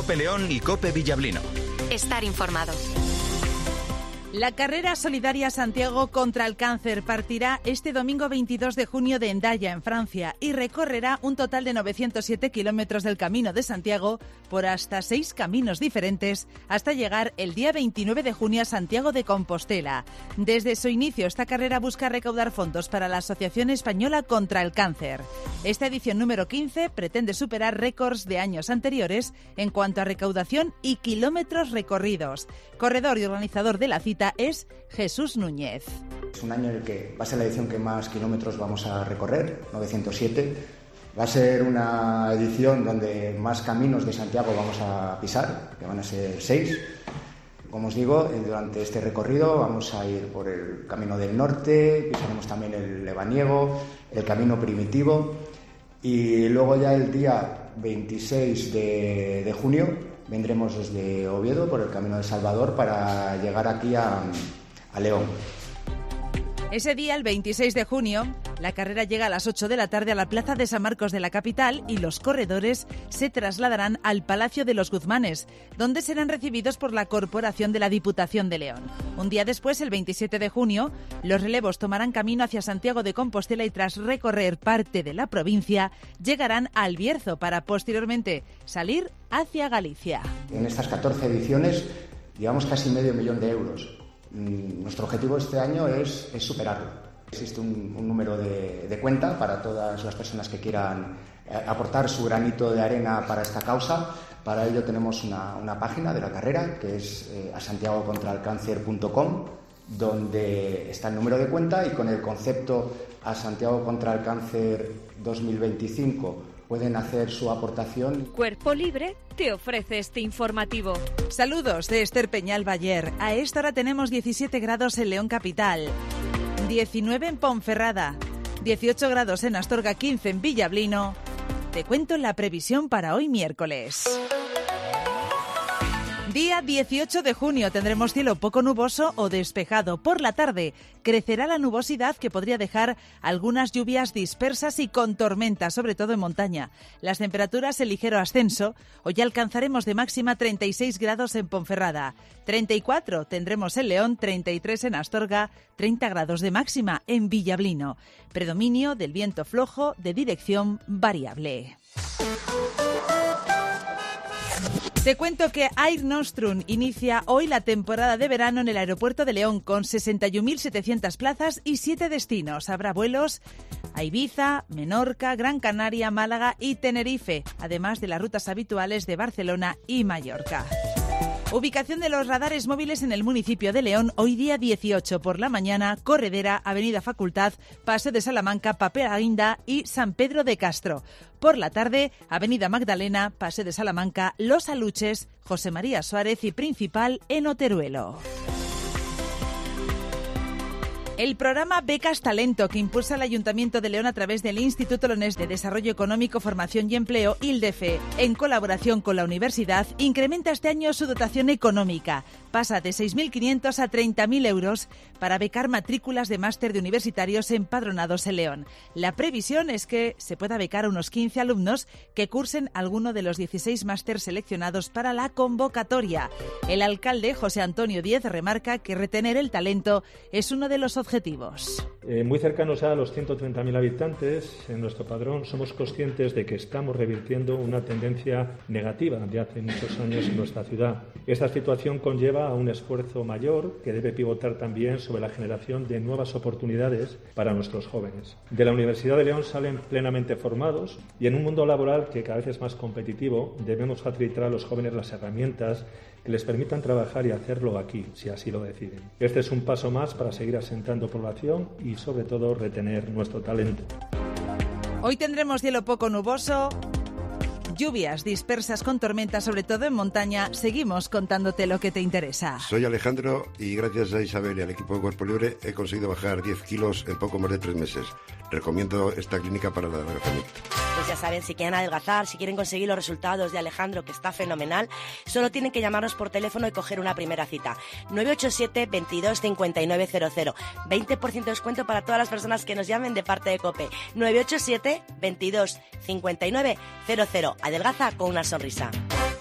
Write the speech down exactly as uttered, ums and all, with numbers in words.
COPE León y COPE Villablino. Estar informado. La carrera solidaria Santiago contra el cáncer partirá este domingo veintidós de junio de Hendaya, en Francia, y recorrerá un total de novecientos siete kilómetros del Camino de Santiago por hasta seis caminos diferentes hasta llegar el día veintinueve de junio a Santiago de Compostela. Desde su inicio, esta carrera busca recaudar fondos para la Asociación Española contra el Cáncer. Esta edición número quince pretende superar récords de años anteriores en cuanto a recaudación y kilómetros recorridos. Corredor y organizador de la cita es Jesús Núñez. Es un año en el que va a ser la edición que más kilómetros vamos a recorrer, novecientos siete. Va a ser una edición donde más caminos de Santiago vamos a pisar, que van a ser seis. Como os digo, durante este recorrido vamos a ir por el Camino del Norte, pisaremos también el Lebaniego, el Camino Primitivo, y luego ya el día veintiséis de, de junio vendremos desde Oviedo por el Camino de Salvador para llegar aquí a, a León. Ese día, el veintiséis de junio, la carrera llega a las ocho de la tarde a la plaza de San Marcos de la capital y los corredores se trasladarán al Palacio de los Guzmanes, donde serán recibidos por la Corporación de la Diputación de León. Un día después, el veintisiete de junio, los relevos tomarán camino hacia Santiago de Compostela y tras recorrer parte de la provincia, llegarán a Albierzo para posteriormente salir hacia Galicia. En estas catorce ediciones llevamos casi medio millón de euros. Nuestro objetivo este año es, es superarlo. Existe un, un número de, de cuenta para todas las personas que quieran eh, aportar su granito de arena para esta causa. Para ello tenemos una, una página de la carrera que es eh, a santiago contra el cáncer punto com, donde está el número de cuenta y con el concepto a Santiago contra el Cáncer dos mil veinticinco pueden hacer su aportación. Cuerpo Libre te ofrece este informativo. Saludos de Esther Peñal Bayer. A esta hora tenemos diecisiete grados en León Capital, diecinueve en Ponferrada, dieciocho grados en Astorga, quince en Villablino. Te cuento la previsión para hoy miércoles. Día dieciocho de junio tendremos cielo poco nuboso o despejado. Por la tarde crecerá la nubosidad que podría dejar algunas lluvias dispersas y con tormentas, sobre todo en montaña. Las temperaturas en ligero ascenso. Hoy alcanzaremos de máxima treinta y seis grados en Ponferrada, treinta y cuatro tendremos en León, treinta y tres en Astorga, treinta grados de máxima en Villablino. Predominio del viento flojo de dirección variable. Te cuento que Air Nostrum inicia hoy la temporada de verano en el aeropuerto de León con sesenta y una mil setecientas plazas y siete destinos. Habrá vuelos a Ibiza, Menorca, Gran Canaria, Málaga y Tenerife, además de las rutas habituales de Barcelona y Mallorca. Ubicación de los radares móviles en el municipio de León, hoy día dieciocho por la mañana, Corredera, Avenida Facultad, Paseo de Salamanca, Papelaguinda y San Pedro de Castro. Por la tarde, Avenida Magdalena, Paseo de Salamanca, Los Aluches, José María Suárez y Principal en Oteruelo. El programa Becas Talento, que impulsa el Ayuntamiento de León a través del Instituto Leonés de Desarrollo Económico, Formación y Empleo, ILDEFE, en colaboración con la universidad, incrementa este año su dotación económica. Pasa de seis mil quinientos a treinta mil euros para becar matrículas de máster de universitarios empadronados en León. La previsión es que se pueda becar a unos quince alumnos que cursen alguno de los dieciséis másters seleccionados para la convocatoria. El alcalde, José Antonio Díez, remarca que retener el talento es uno de los objetivos. Eh, muy cercanos a los ciento treinta mil habitantes en nuestro padrón, somos conscientes de que estamos revirtiendo una tendencia negativa de hace muchos años en nuestra ciudad. Esta situación conlleva a un esfuerzo mayor que debe pivotar también sobre la generación de nuevas oportunidades para nuestros jóvenes. De la Universidad de León salen plenamente formados y en un mundo laboral que cada vez es más competitivo debemos facilitar a los jóvenes las herramientas que les permitan trabajar y hacerlo aquí, si así lo deciden. Este es un paso más para seguir asentando población y, sobre todo, retener nuestro talento. Hoy tendremos cielo poco nuboso, lluvias dispersas con tormentas, sobre todo en montaña. Seguimos contándote lo que te interesa. Soy Alejandro y gracias a Isabel y al equipo de Cuerpo Libre he conseguido bajar diez kilos en poco más de tres meses. Recomiendo esta clínica para la adelgazamiento. Pues ya saben, si quieren adelgazar, si quieren conseguir los resultados de Alejandro, que está fenomenal, solo tienen que llamarnos por teléfono y coger una primera cita. nueve ocho siete, veintidós, cincuenta y nueve cero cero. veinte por ciento de descuento para todas las personas que nos llamen de parte de COPE. nueve ocho siete, veintidós, cincuenta y nueve cero cero. Adelgaza con una sonrisa.